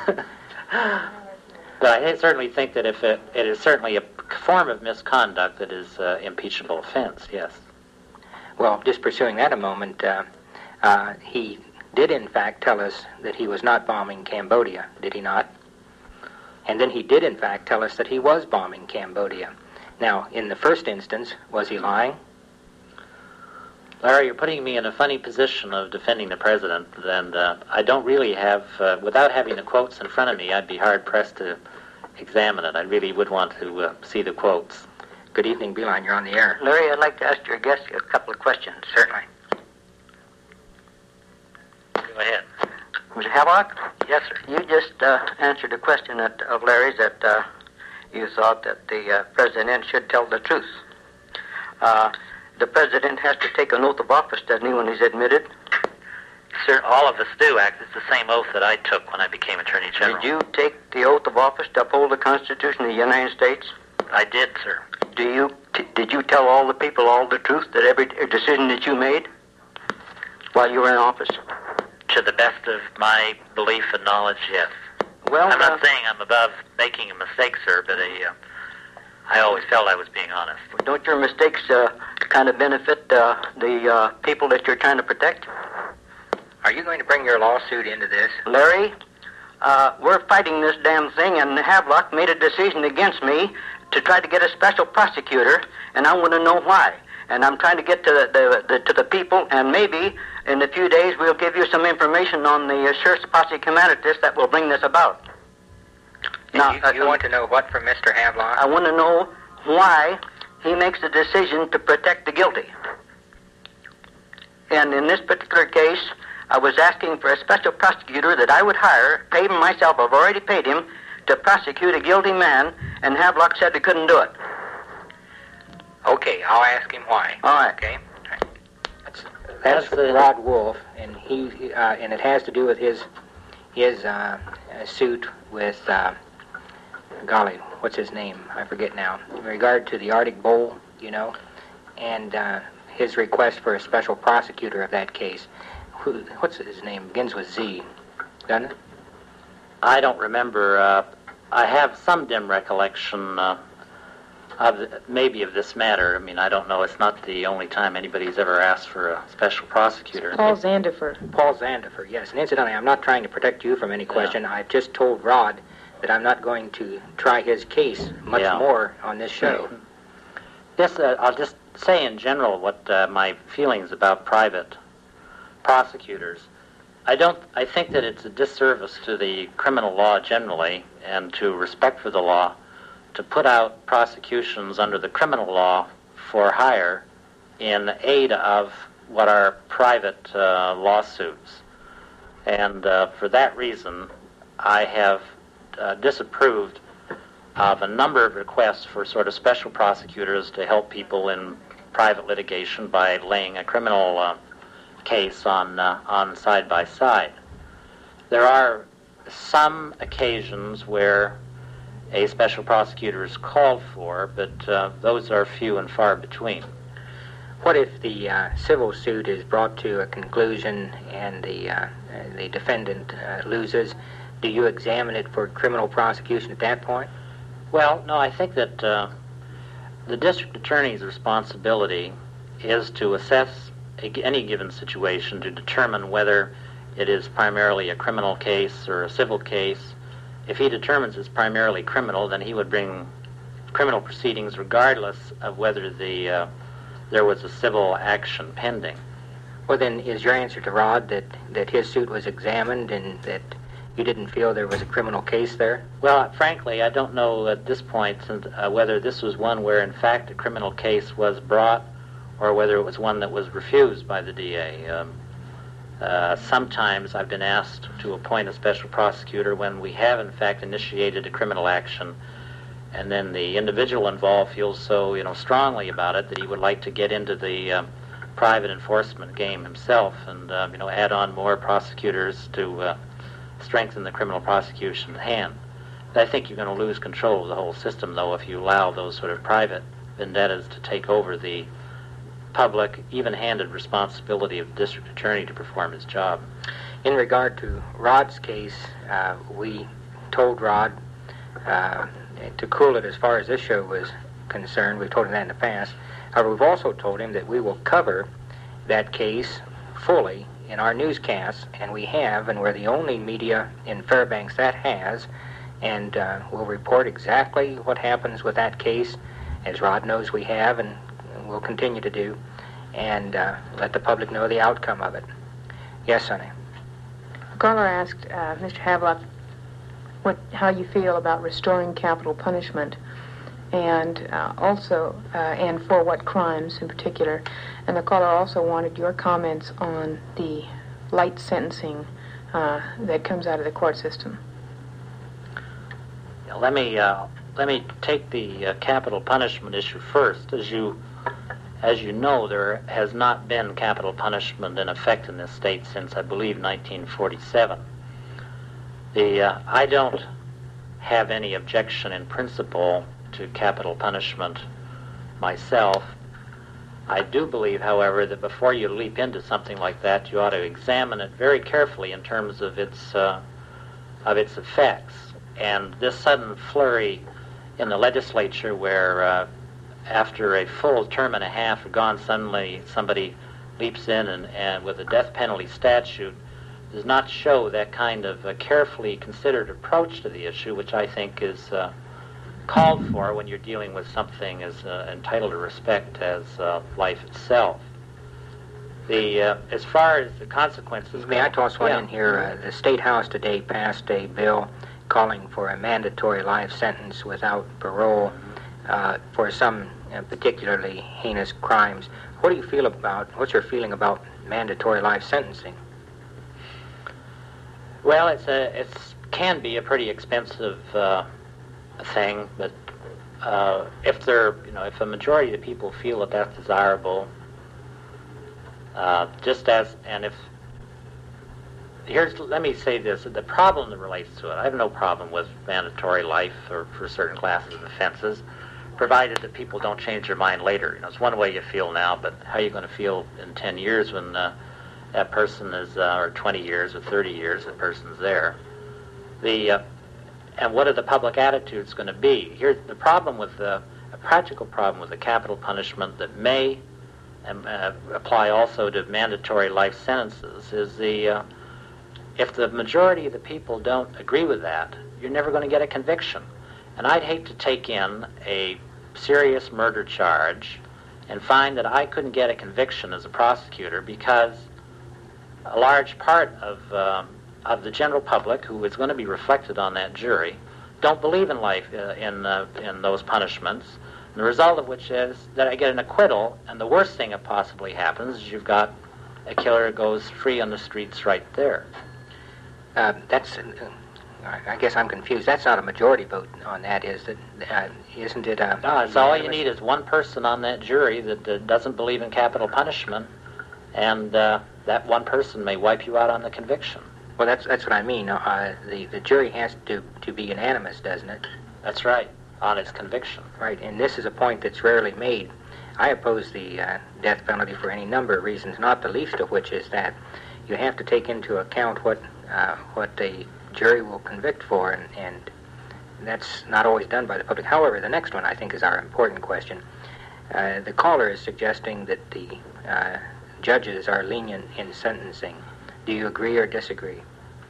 But I certainly think that if it, it is certainly a form of misconduct that is uh, impeachable offense, yes. Well, just pursuing that a moment, uh, uh, he did in fact tell us that he was not bombing Cambodia, did he not? And then he did in fact tell us that he was bombing Cambodia. Now, in the first instance, was he lying? Larry, you're putting me in a funny position of defending the president, and uh, I don't really have, uh, without having the quotes in front of me, I'd be hard-pressed to examine it. I really would want to uh, see the quotes. Good evening, Beeline. You're on the air. Larry, I'd like to ask your guest a couple of questions. Certainly. Go ahead. Mister Havelock? Yes, sir. You just uh, answered a question that, of Larry's that uh, you thought that the uh, president should tell the truth. Uh, the president has to take an oath of office, doesn't he, when he's admitted? Sir, all of us do act. It's the same oath that I took when I became Attorney General. Did you take the oath of office to uphold the Constitution of the United States? I did, sir. Do you t- did you tell all the people all the truth, that every decision that you made while you were in office? To the best of my belief and knowledge, yes. Well, I'm not uh, saying I'm above making a mistake, sir, but a, uh, I always felt I was being honest. Don't your mistakes uh, kind of benefit uh, the uh, people that you're trying to protect? Are you going to bring your lawsuit into this? Larry, uh, we're fighting this damn thing, and Havelock made a decision against me to try to get a special prosecutor, and I want to know why. And I'm trying to get to the, the, the to the people, and maybe in a few days we'll give you some information on the uh, Sheriff's Posse Comitatus that will bring this about. Now, you, you uh, want to know what from Mister Havelock? I want to know why he makes the decision to protect the guilty. And in this particular case, I was asking for a special prosecutor that I would hire, pay him myself, I've already paid him, to prosecute a guilty man, and Havelock said he couldn't do it. Okay, I'll ask him why. All right. Okay. That's, that's the Rod Wolf, and he uh, and it has to do with his his uh, uh, suit with uh, golly, what's his name? I forget now. In regard to the Arctic Bowl, you know, and uh, his request for a special prosecutor of that case. Who, what's his name? Begins with Z, doesn't it? I don't remember. Uh, I have some dim recollection. Uh, Of the, maybe of this matter. I mean, I don't know. It's not the only time anybody's ever asked for a special prosecutor. Paul Zandifer. Paul Zandifer, yes. And incidentally, I'm not trying to protect you from any question. Yeah. I've just told Rod that I'm not going to try his case much yeah. more on this show. Yes, uh, I'll just say in general what uh, my feelings about private prosecutors. I don't. I think that it's a disservice to the criminal law generally and to respect for the law to put out prosecutions under the criminal law for hire in aid of what are private uh, lawsuits. And uh, for that reason, I have uh, disapproved of a number of requests for sort of special prosecutors to help people in private litigation by laying a criminal uh, case on, uh, on side by side. There are some occasions where a special prosecutor is called for, but uh, those are few and far between. What if the uh, civil suit is brought to a conclusion and the uh, the defendant uh, loses? Do you examine it for criminal prosecution at that point? Well, no, I think that uh, the district attorney's responsibility is to assess a, any given situation to determine whether it is primarily a criminal case or a civil case. If he determines it's primarily criminal, then he would bring criminal proceedings regardless of whether the uh, there was a civil action pending. Well, then, is your answer to Rod that, that his suit was examined and that you didn't feel there was a criminal case there? Well, frankly, I don't know at this point uh, whether this was one where, in fact, a criminal case was brought or whether it was one that was refused by the D A. Um, Uh, sometimes I've been asked to appoint a special prosecutor when we have, in fact, initiated a criminal action, and then the individual involved feels so, you know, strongly about it that he would like to get into the um, private enforcement game himself and, uh, you know, add on more prosecutors to uh, strengthen the criminal prosecution hand. But I think you're going to lose control of the whole system, though, if you allow those sort of private vendettas to take over the public, even-handed responsibility of the district attorney to perform his job. In regard to Rod's case, uh, we told Rod uh, to cool it as far as this show was concerned. We've told him that in the past. However, we've also told him that we will cover that case fully in our newscasts, and we have, and we're the only media in Fairbanks that has, and uh, we'll report exactly what happens with that case, as Rod knows we have, and we'll continue to do, and uh, let the public know the outcome of it. Yes, Sonny? A caller asked uh, Mister Havelock what, how you feel about restoring capital punishment, and uh, also, uh, and for what crimes in particular. And the caller also wanted your comments on the light sentencing uh, that comes out of the court system. Yeah, let me uh, let me take the uh, capital punishment issue first. As you As you know, there has not been capital punishment in effect in this state since, I believe, nineteen forty-seven. The uh, I don't have any objection in principle to capital punishment myself. I do believe, however, that before you leap into something like that, you ought to examine it very carefully in terms of its uh, of its effects. And this sudden flurry in the legislature where uh, after a full term and a half gone, suddenly somebody leaps in and, and with a death penalty statute does not show that kind of uh, carefully considered approach to the issue, which I think is uh, called for when you're dealing with something as uh, entitled to respect as uh, life itself. The uh, as far as the consequences... May I toss one yeah. in here? Uh, the State House today passed a bill calling for a mandatory life sentence without parole uh, for some uh, particularly heinous crimes. What do you feel about, what's your feeling about mandatory life sentencing? Well, it's a, it's can be a pretty expensive uh, thing, but uh, if they're, you know, if a majority of the people feel that that's desirable, uh, just as, and if, here's, let me say this, the problem that relates to it, I have no problem with mandatory life for, for certain classes of offenses, provided that people don't change their mind later. You know, it's one way you feel now, but how are you going to feel in ten years when uh, that person is, uh, or twenty years or thirty years, that person's there? The, uh, and what are the public attitudes going to be? Here's the problem with the, a practical problem with the capital punishment that may um, uh, apply also to mandatory life sentences is the, uh, if the majority of the people don't agree with that, you're never going to get a conviction. And I'd hate to take in a serious murder charge and find that I couldn't get a conviction as a prosecutor because a large part of uh, of the general public, who is going to be reflected on that jury, don't believe in life uh, in uh, in those punishments. And the result of which is that I get an acquittal, and the worst thing that possibly happens is you've got a killer who goes free on the streets right there. Uh, that's. Uh, I guess I'm confused. That's not a majority vote on that, is it? Uh, isn't it? Uh, no, it's all you need is one person on that jury that uh, doesn't believe in capital punishment, and uh, that one person may wipe you out on the conviction. Well, that's that's what I mean. Uh, the the jury has to to be unanimous, doesn't it? That's right, on its conviction. Right, and this is a point that's rarely made. I oppose the uh, death penalty for any number of reasons, not the least of which is that you have to take into account what uh, what the jury will convict for, and, and that's not always done by the public. However, the next one I think is our important question. Uh, the caller is suggesting that the uh, judges are lenient in sentencing. Do you agree or disagree?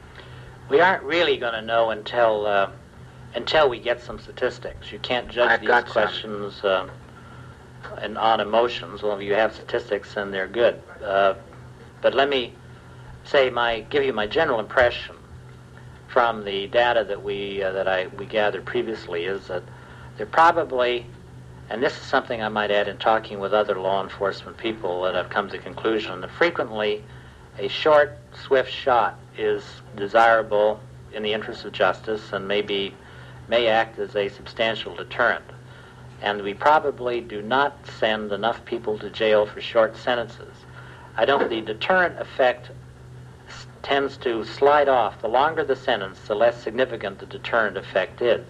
We aren't really going to know until uh, until we get some statistics. You can't judge I've these got questions uh, and on emotions. Well, if you have statistics, then they're good. Uh, but let me say my give you my general impression from the data that we uh, that I we gathered previously is that there probably, and this is something I might add in talking with other law enforcement people, that I've come to the conclusion that frequently a short, swift shot is desirable in the interest of justice and maybe may act as a substantial deterrent. And we probably do not send enough people to jail for short sentences. I don't. The deterrent effect tends to slide off. The longer the sentence, the less significant the deterrent effect is.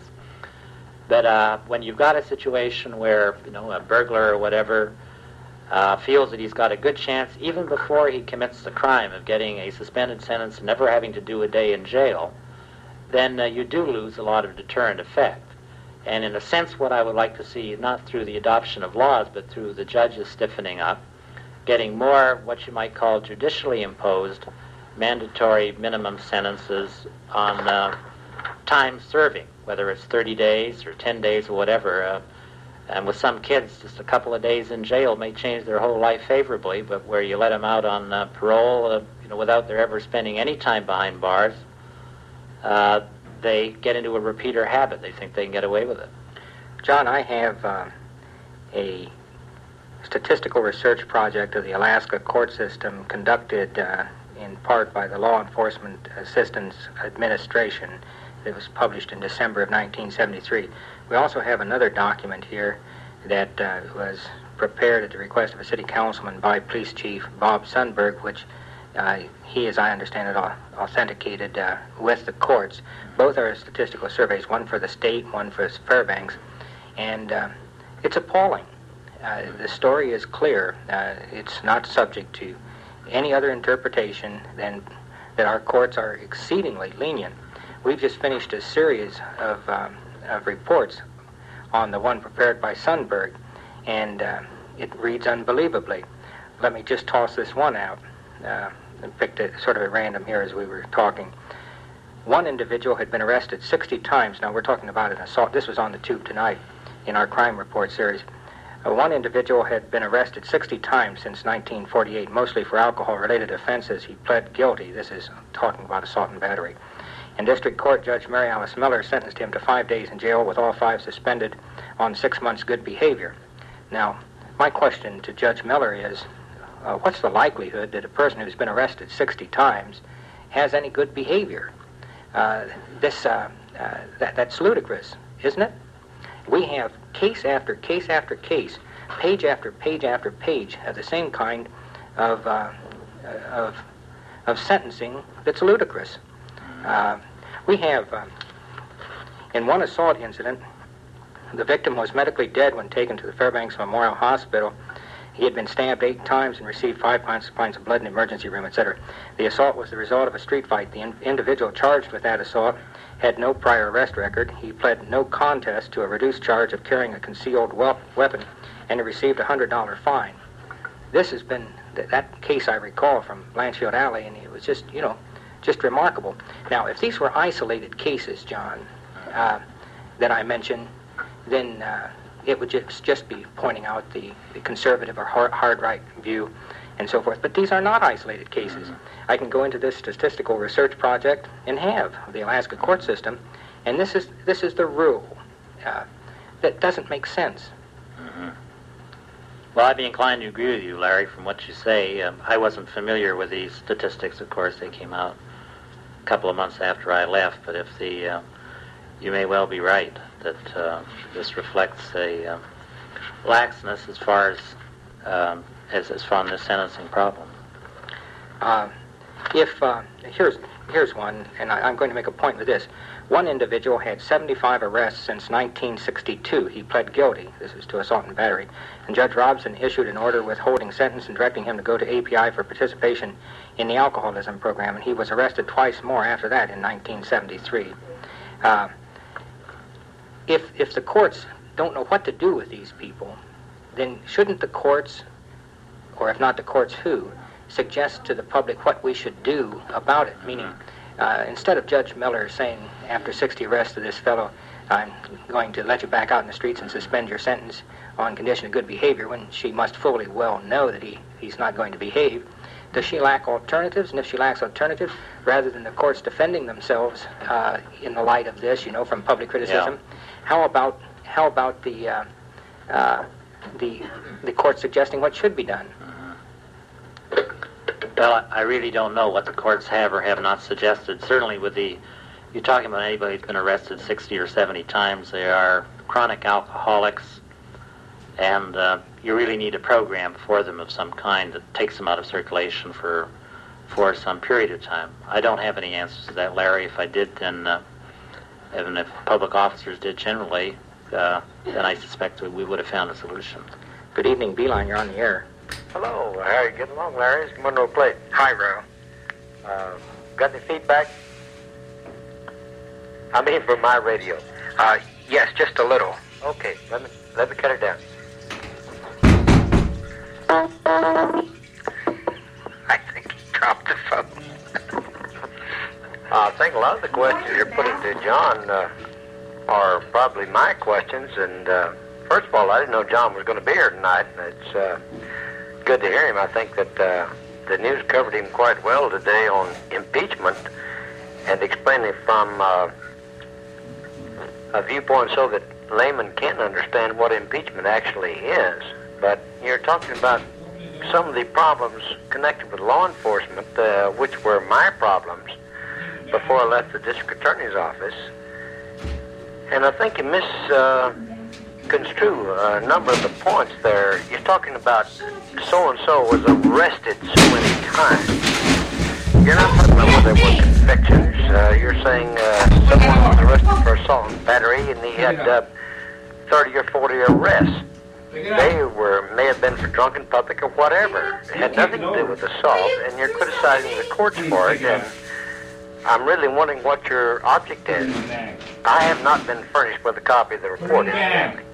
But uh, when you've got a situation where, you know, a burglar or whatever uh, feels that he's got a good chance, even before he commits the crime, of getting a suspended sentence and never having to do a day in jail, then uh, you do lose a lot of deterrent effect. And in a sense, what I would like to see, not through the adoption of laws, but through the judges stiffening up, getting more what you might call judicially imposed mandatory minimum sentences on uh, time serving, whether it's thirty days or ten days or whatever. Uh, and with some kids, just a couple of days in jail may change their whole life favorably, but where you let them out on uh, parole, uh, you know, without their ever spending any time behind bars, uh, they get into a repeater habit. They think they can get away with it. John, I have uh, a statistical research project of the Alaska court system conducted uh, in part by the Law Enforcement Assistance Administration. It was published in December of nineteen seventy-three. We also have another document here that uh, was prepared at the request of a city councilman by Police Chief Bob Sundberg, which uh, he, as I understand it, authenticated uh, with the courts. Both are statistical surveys, one for the state, one for Fairbanks, and uh, it's appalling. Uh, the story is clear. Uh, it's not subject to any other interpretation than that our courts are exceedingly lenient. We've just finished a series of, um, of reports on the one prepared by Sundberg, and uh, it reads unbelievably. Let me just toss this one out. Uh, picked it sort of at random here as we were talking. One individual had been arrested sixty times. Now, we're talking about an assault. This was on the tube tonight in our crime report series. Uh, one individual had been arrested sixty times since nineteen forty-eight, mostly for alcohol-related offenses. He pled guilty. This is talking about assault and battery. In District Court, Judge Mary Alice Miller sentenced him to five days in jail with all five suspended on six months good behavior. Now, my question to Judge Miller is, uh, what's the likelihood that a person who's been arrested sixty times has any good behavior? Uh, this uh, uh, that, that's ludicrous, isn't it? We have case after case after case, page after page after page of the same kind of uh, of, of sentencing that's ludicrous. Uh, we have, uh, in one assault incident, the victim was medically dead when taken to the Fairbanks Memorial Hospital. He had been stabbed eight times and received five pints, pints of blood in the emergency room, et cetera. The assault was the result of a street fight. The in- individual charged with that assault had no prior arrest record. He pled no contest to a reduced charge of carrying a concealed we- weapon, and he received a one hundred dollars fine. This has been, th- that case I recall from Blanchfield Alley, and it was just, you know, just remarkable. Now, if these were isolated cases, John, uh, that I mentioned, then uh, it would just, just be pointing out the, the conservative or hard, hard right view and so forth. But these are not isolated cases. Mm-hmm. I can go into this statistical research project and have of the Alaska court system, and this is this is the rule. Uh, that doesn't make sense. Mm-hmm. Well, I'd be inclined to agree with you, Larry, from what you say. Um, I wasn't familiar with these statistics, of course. They came out a couple of months after I left, but if the... Uh, you may well be right that uh, this reflects a uh, laxness as far as um, as, as far as the sentencing problem. Uh, if uh, here's here's one, and I, I'm going to make a point with this. One individual had seventy-five arrests since nineteen sixty-two. He pled guilty. This is to assault and battery. And Judge Robson issued an order withholding sentence and directing him to go to A P I for participation in the alcoholism program. And he was arrested twice more after that in nineteen seventy-three. Uh, If if the courts don't know what to do with these people, then shouldn't the courts, or if not the courts, who, suggest to the public what we should do about it? Meaning, uh, instead of Judge Miller saying, after sixty arrests of this fellow, I'm going to let you back out in the streets and suspend your sentence on condition of good behavior, when she must fully well know that he, he's not going to behave, does she lack alternatives? And if she lacks alternatives, rather than the courts defending themselves uh, in the light of this, you know, from public criticism, yeah. how about how about the uh, uh, the the court suggesting what should be done? Well, I really don't know what the courts have or have not suggested. Certainly, with the you're talking about anybody who's been arrested sixty or seventy times, they are chronic alcoholics, and uh, you really need a program for them of some kind that takes them out of circulation for for some period of time. I don't have any answers to that, Larry. If I did, then uh, even if public officers did generally, uh, then I suspect we would have found a solution. Good evening, Beeline. You're on the air. Hello. How are you getting along, Larry? It's Monroe Plate. Hi, Ro. Uh, got any feedback? I mean, from my radio. Uh, yes, just a little. Okay, let me let me cut it down. I think he dropped the phone. uh, I think a lot of the questions you're putting to John uh, are probably my questions. And uh, first of all, I didn't know John was going to be here tonight. It's uh, good to hear him. I think that uh, the news covered him quite well today on impeachment and explained it from uh, a viewpoint so that laymen can understand what impeachment actually is. But you're talking about some of the problems connected with law enforcement, uh, which were my problems before I left the district attorney's office. And I think you misconstrue uh, a number of the points there. You're talking about so-and-so was arrested so many times. You're not talking about whether there were convictions. Uh, you're saying uh, someone was arrested for assault and battery, and he had uh, thirty or forty arrests. They were may have been for drunken public or whatever. It had nothing to do with assault, and you're criticizing the courts for it, and I'm really wondering what your object is. I have not been furnished with a copy of the report.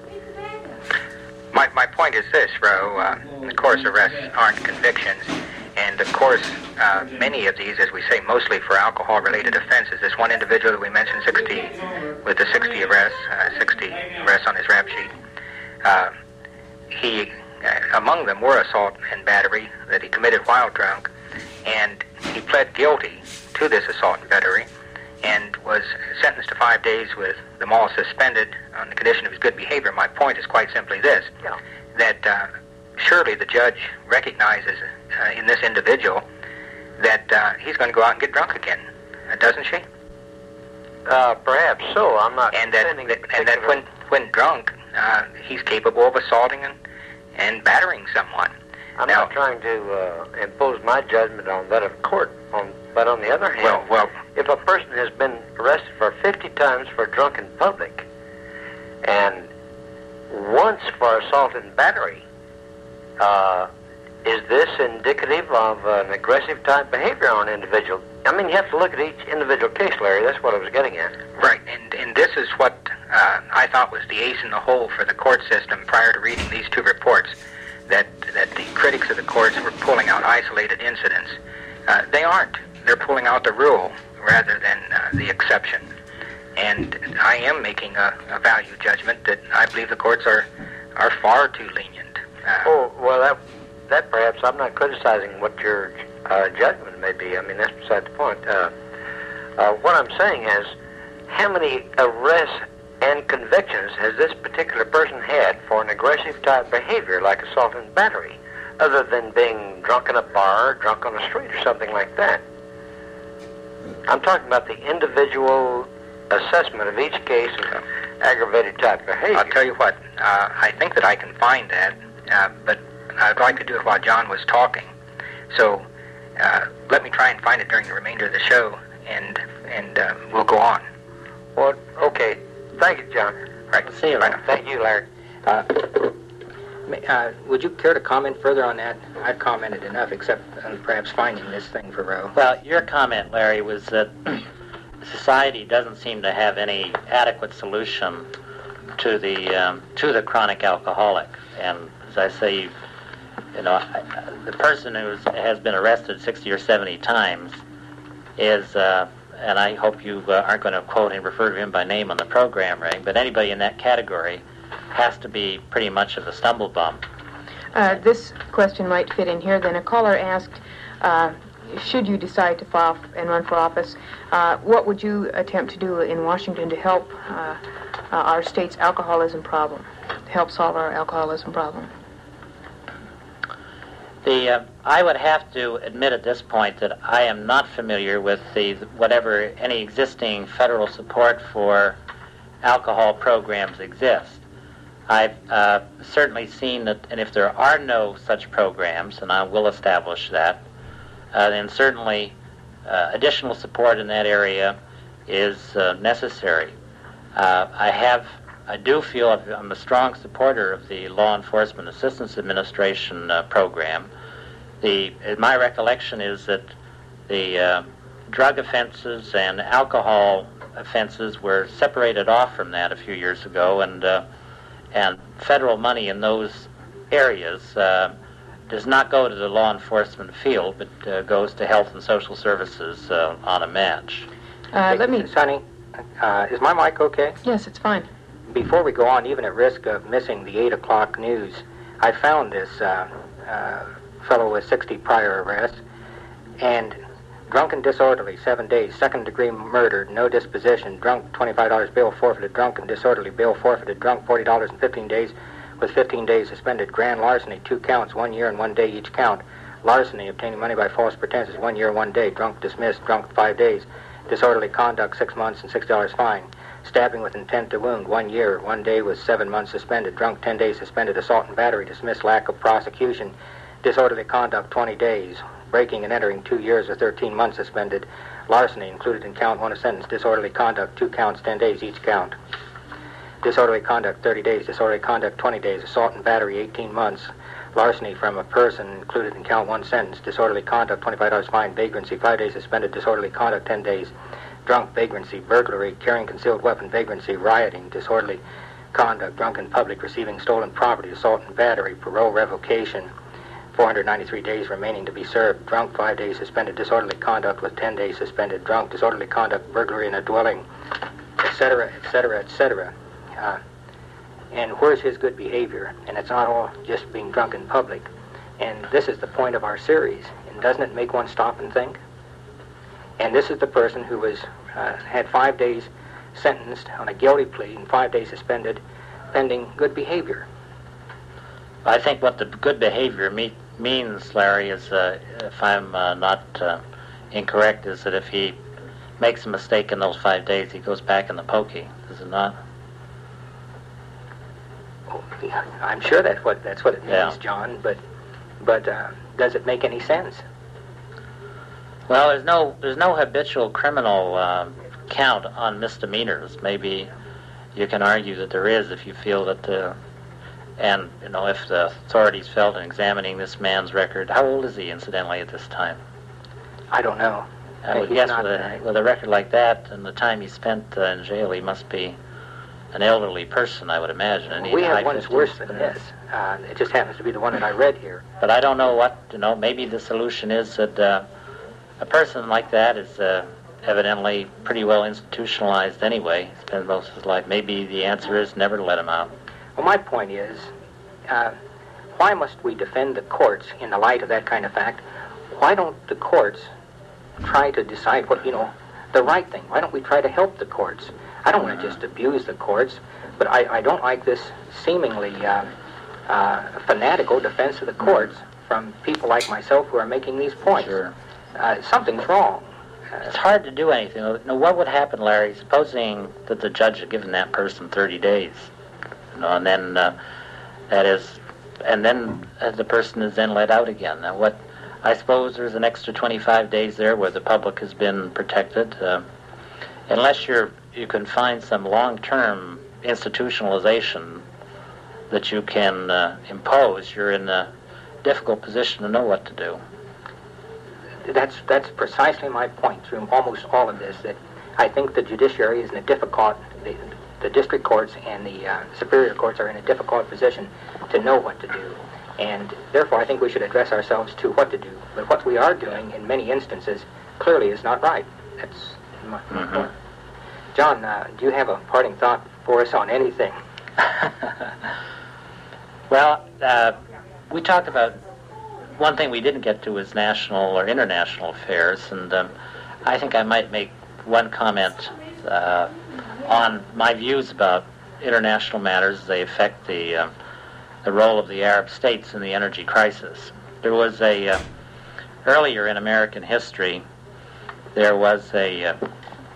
My, my point is this, Ro. Uh, of course, arrests aren't convictions, And of course, uh, many of these, as we say, mostly for alcohol-related offenses. This one individual that we mentioned, sixty, with the sixty arrests, uh, sixty arrests on his rap sheet, uh, he, uh, among them were assault and battery that he committed while drunk, and he pled guilty to this assault and battery, and was sentenced to five days with them all suspended on the condition of his good behavior. My point is quite simply this, Yeah. that uh, surely the judge recognizes uh, in this individual that uh, he's going to go out and get drunk again, uh, doesn't she? Uh, perhaps so. I'm not. And that, that and that when when drunk, uh, he's capable of assaulting and, and battering someone. I'm now, not trying to uh, impose my judgment on that of court. On, but on the other hand, well, well, if a person has been arrested for fifty times for drunk in public, and once for assault and battery, uh, is this indicative of an aggressive type behavior on an individual? I mean, you have to look at each individual case, Larry. That's what I was getting at. Right, and and this is what uh, I thought was the ace in the hole for the court system prior to reading these two reports, that that the critics of the courts were pulling out isolated incidents. Uh, they aren't. They're pulling out the rule rather than uh, the exception. And I am making a, a value judgment that I believe the courts are are far too lenient. Uh, Oh, well, that, that perhaps, I'm not criticizing what your uh, judgment may be. I mean, that's beside the point. Uh, uh, what I'm saying is, how many arrests and convictions has this particular person had for an aggressive type behavior like assault and battery, other than being drunk in a bar, drunk on the street, or something like that? I'm talking about the individual assessment of each case of aggravated type behavior. I'll tell you what, uh, I think that I can find that, uh, but I'd like to do it while John was talking. So uh, let me try and find it during the remainder of the show, and and uh, we'll go on. Well, okay. Thank you, John. Right. See you, Larry. Thank you, Larry. Uh, uh, would you care to comment further on that? I've commented enough, except on perhaps finding this thing for Roe. Well, your comment, Larry, was that society doesn't seem to have any adequate solution to the um, to the chronic alcoholic. And as I say, you know, I, the person who has been arrested sixty or seventy times is, uh, and I hope you uh, aren't going to quote and refer to him by name on the program, Ray, but anybody in that category has to be pretty much of a stumble bump. Uh, this question might fit in here. Then a caller asked, uh, should you decide to file and run for office, uh, what would you attempt to do in Washington to help uh, uh, our state's alcoholism problem, to help solve our alcoholism problem? The uh, I would have to admit at this point that I am not familiar with the whatever any existing federal support for alcohol programs exist. I've uh, certainly seen that, and if there are no such programs, and I will establish that, uh, then certainly uh, additional support in that area is uh, necessary. Uh, I have, I do feel I'm a strong supporter of the Law Enforcement Assistance Administration uh, program. The my recollection is that the uh, drug offenses and alcohol offenses were separated off from that a few years ago, and uh, and federal money in those areas uh, does not go to the law enforcement field, but uh, goes to health and social services uh, on a match. Uh, let me... Sonny, uh, is my mic okay? Yes, it's fine. Before we go on, even at risk of missing the eight o'clock news, I found this uh, uh, fellow with sixty prior arrests, and drunk and disorderly, seven days, second-degree murder, no disposition, drunk, twenty-five dollars bail forfeited, drunk and disorderly, bail forfeited, drunk, forty dollars and fifteen days, with fifteen days suspended, grand larceny, two counts, one year and one day each count, larceny, obtaining money by false pretenses, one year, one day, drunk, dismissed, drunk, five days, disorderly conduct, six months and six dollars fine, stabbing with intent to wound, one year, one day with seven months suspended, drunk, ten days suspended, assault and battery, dismissed, lack of prosecution, disorderly conduct, twenty days, breaking and entering, two years or thirteen months suspended, larceny, included in count one of sentence, disorderly conduct, two counts, ten days each count, disorderly conduct, thirty days, disorderly conduct, twenty days, assault and battery, eighteen months, larceny from a person, included in count one sentence, disorderly conduct, twenty-five dollars fine, vagrancy, five days suspended, disorderly conduct, ten days, drunk, vagrancy, burglary, carrying concealed weapon, vagrancy, rioting, disorderly conduct, drunk in public, receiving stolen property, assault and battery, parole revocation, four hundred ninety-three days remaining to be served. Drunk, five days suspended. Disorderly conduct with ten days suspended. Drunk, disorderly conduct, burglary in a dwelling, et cetera, et cetera, et cetera. Uh, and where's his good behavior? And it's not all just being drunk in public. And this is the point of our series. And doesn't it make one stop and think? And this is the person who was uh, had five days sentenced on a guilty plea and five days suspended pending good behavior. I think what the good behavior me- means, Larry, is, uh, if I'm uh, not uh, incorrect, is that if he makes a mistake in those five days, he goes back in the pokey. Does it not? Oh, yeah, I'm sure that's what that's what it means, Yeah. John. But but uh, does it make any sense? Well, there's no there's no habitual criminal uh, count on misdemeanors. Maybe you can argue that there is if you feel that the and you know if the authorities felt in examining this man's record. How old is he, incidentally, at this time? I don't know. I would He's guess not- with a, with a record like that and the time he spent uh, in jail, he must be an elderly person, I would imagine. And We he's have high ones fifties. worse than this. Uh, it just happens to be the one that I read here. But I don't know what, you know, maybe the solution is that uh, a person like that is uh, evidently pretty well institutionalized anyway, spends most of his life. Maybe the answer is never to let him out. Well, my point is, uh, why must we defend the courts in the light of that kind of fact? Why don't the courts try to decide what, you know, the right thing? Why don't we try to help the courts? I don't want to just abuse the courts, but I, I don't like this seemingly uh, uh, fanatical defense of the courts from people like myself who are making these points. Sure. Uh, something's wrong. It's hard to do anything. Now, what would happen, Larry, supposing that the judge had given that person thirty days, you know, and then uh, that is, and then uh, the person is then let out again. Now, what? I suppose there's an extra twenty-five days there where the public has been protected, uh, unless you're you can find some long-term institutionalization that you can uh, impose. You're in a difficult position to know what to do. That's that's precisely my point through almost all of this, that I think the judiciary is in a difficult, the, the district courts and the uh, superior courts are in a difficult position to know what to do. And therefore I think we should address ourselves to what to do. But what we are doing in many instances clearly is not right. That's my, my Mm-hmm. point. John, uh, do you have a parting thought for us on anything? Well, uh, we talked about one thing we didn't get to was national or international affairs, and um, I think I might make one comment uh, on my views about international matters as they affect the uh, the role of the Arab states in the energy crisis. There was a uh, earlier in American history, there was a uh,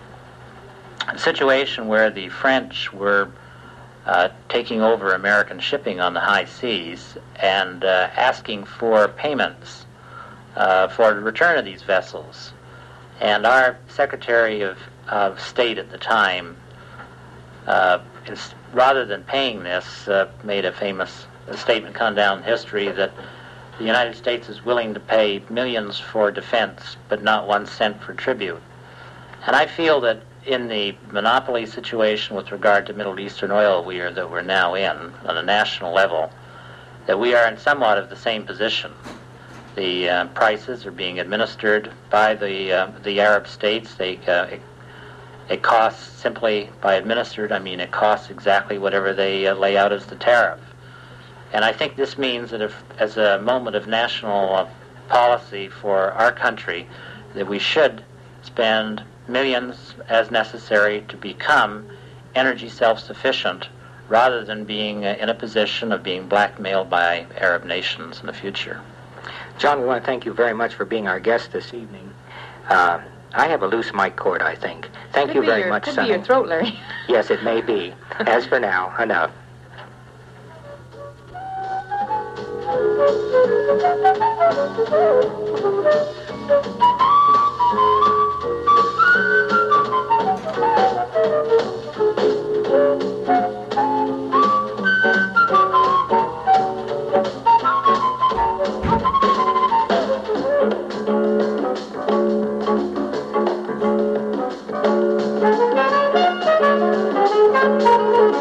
situation where the French were uh, taking over American shipping on the high seas and uh, asking for payments uh, for the return of these vessels. And our Secretary of, of State at the time, uh, is, rather than paying this, uh, made a famous a statement come down history that the United States is willing to pay millions for defense, but not one cent for tribute. And I feel that in the monopoly situation with regard to Middle Eastern oil we are, that we're now in on a national level, that we are in somewhat of the same position. The uh, prices are being administered by the uh, the Arab states. They uh, it, it costs simply by administered. I mean, it costs exactly whatever they uh, lay out as the tariff. And I think this means that if, as a moment of national uh, policy for our country, that we should spend millions as necessary to become energy self-sufficient rather than being uh, in a position of being blackmailed by Arab nations in the future. John, we want to thank you very much for being our guest this evening. Uh, I have a loose mic cord, I think. Thank Could you be very your, much, could Sonny. be your throat, Larry. Yes, it may be. As for now, enough.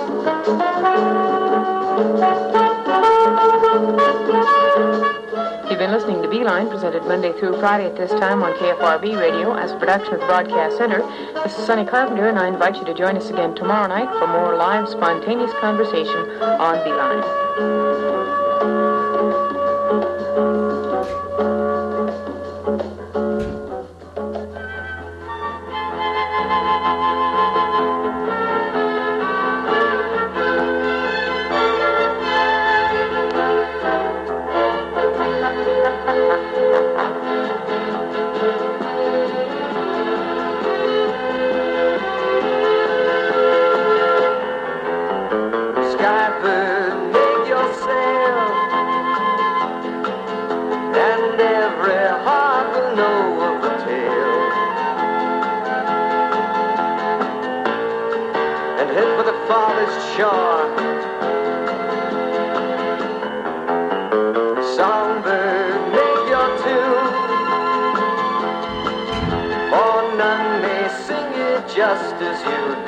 If Beeline, presented Monday through Friday at this time on K F R B Radio as a production of the Broadcast Center. This is Sonny Carpenter, and I invite you to join us again tomorrow night for more live, spontaneous conversation on Beeline. Songbird, make your tune, for none may sing it just as you